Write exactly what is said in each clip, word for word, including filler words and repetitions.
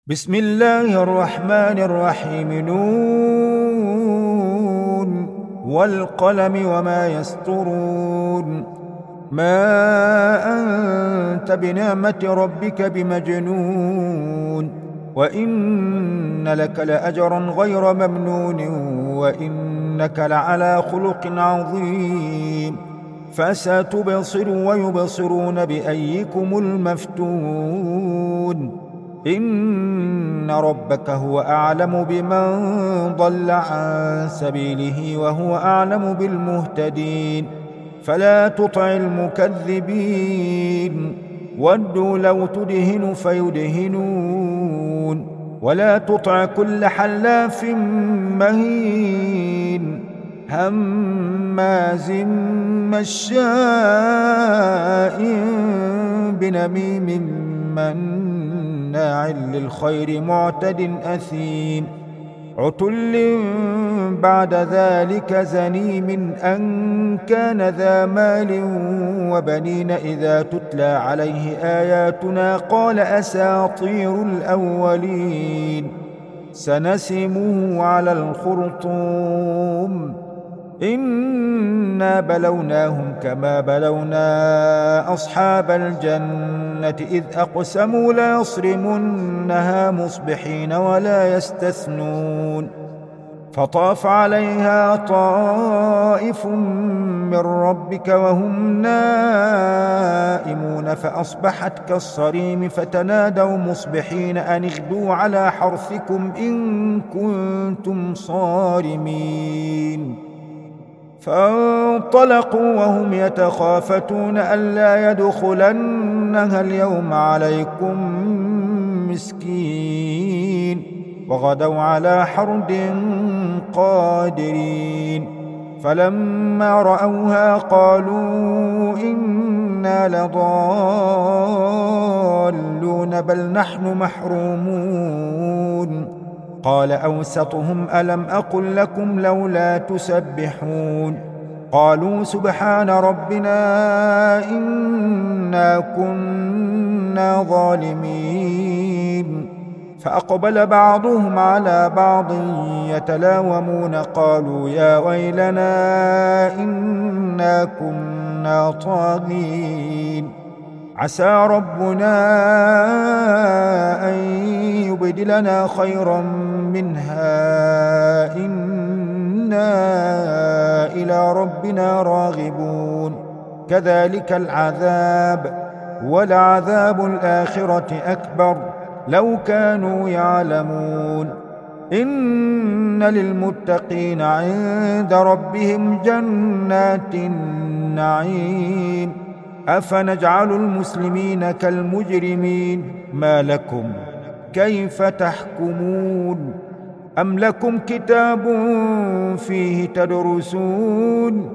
بسم الله الرحمن الرحيم. نون والقلم وما يسطرون. ما أنت بنعمة ربك بمجنون، وإن لك لأجرا غير ممنون، وإنك لعلى خلق عظيم. فستبصر ويبصرون بأيكم المفتون. إن ربك هو أعلم بمن ضل عن سبيله وهو أعلم بالمهتدين. فلا تطع المكذبين، ودوا لو تدهن فيدهنون. ولا تطع كل حلاف مهين هماز مشاء بنميم مناع للخير معتد أثيم. عتل بعد ذلك زنيم أن كان ذا مال وبنين. إذا تتلى عليه آياتنا قال أساطير الأولين. سنسمه على الخرطوم. إنا بلوناهم كما بلونا أصحاب الجنة إذ أقسموا ليصرمنها مصبحين ولا يستثنون. فطاف عليها طائف من ربك وهم نائمون فأصبحت كالصريم. فتنادوا مصبحين أن اغدوا على حرثكم إن كنتم صارمين. فانطلقوا وهم يتخافتون ألا يدخلنها اليوم عليكم مسكين. وغدوا على حرد قادرين. فلما رأوها قالوا إنا لضالون بل نحن محرومون. قال أوسطهم ألم أقل لكم لولا تسبحون. قالوا سبحان ربنا إنا كنا ظالمين. فأقبل بعضهم على بعض يتلاومون قالوا يا ويلنا إنا كنا طاغين. عسى ربنا أن يبدلنا خيرا منها إنا إلى ربنا راغبون. كذلك العذاب ولعذاب الآخرة أكبر لو كانوا يعلمون. إن للمتقين عند ربهم جنات النعيم. أفنجعل المسلمين كالمجرمين ما لكم كيف تحكمون. أم لكم كتاب فيه تدرسون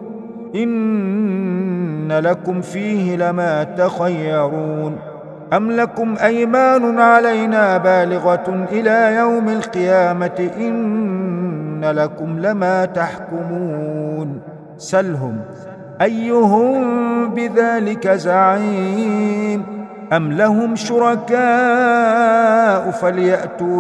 إن لكم فيه لما تخيرون. أم لكم أيمان علينا بالغة إلى يوم القيامة إن لكم لما تحكمون. سلهم أيهم بذلك زعيم. أم لهم شركاء فليأتوا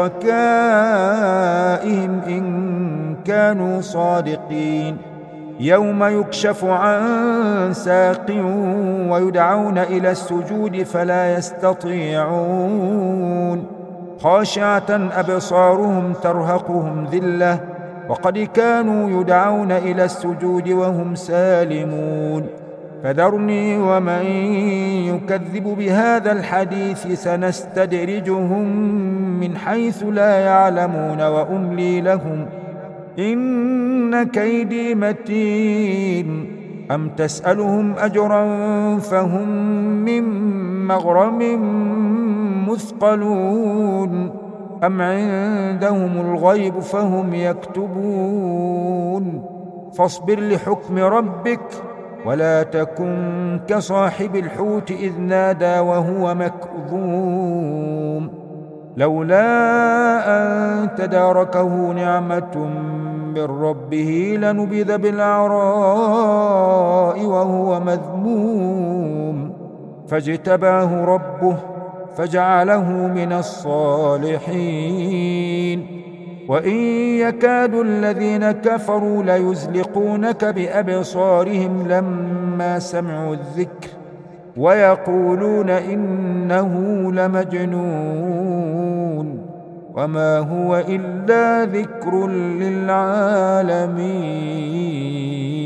بشركائهم إن كانوا صادقين. يوم يكشف عن ساق ويدعون إلى السجود فلا يستطيعون. خاشعة أبصارهم ترهقهم ذلة وقد كانوا يدعون إلى السجود وهم سالمون. فذرني ومن يكذب بهذا الحديث سنستدرجهم من حيث لا يعلمون وأملي لهم إن كيدي متين. أم تسألهم أجرا فهم من مغرم مثقلون. أم عندهم الغيب فهم يكتبون. فاصبر لحكم ربك ولا تكن كصاحب الحوت إذ نادى وهو مكظوم. لولا أن تداركه نعمة من ربه لنبذ بالعراء وهو مذموم. فاجتباه ربه فجعله من الصالحين. وإن يكاد الذين كفروا ليزلقونك بأبصارهم لما سمعوا الذكر ويقولون إنه لمجنون وما هو إلا ذكر للعالمين.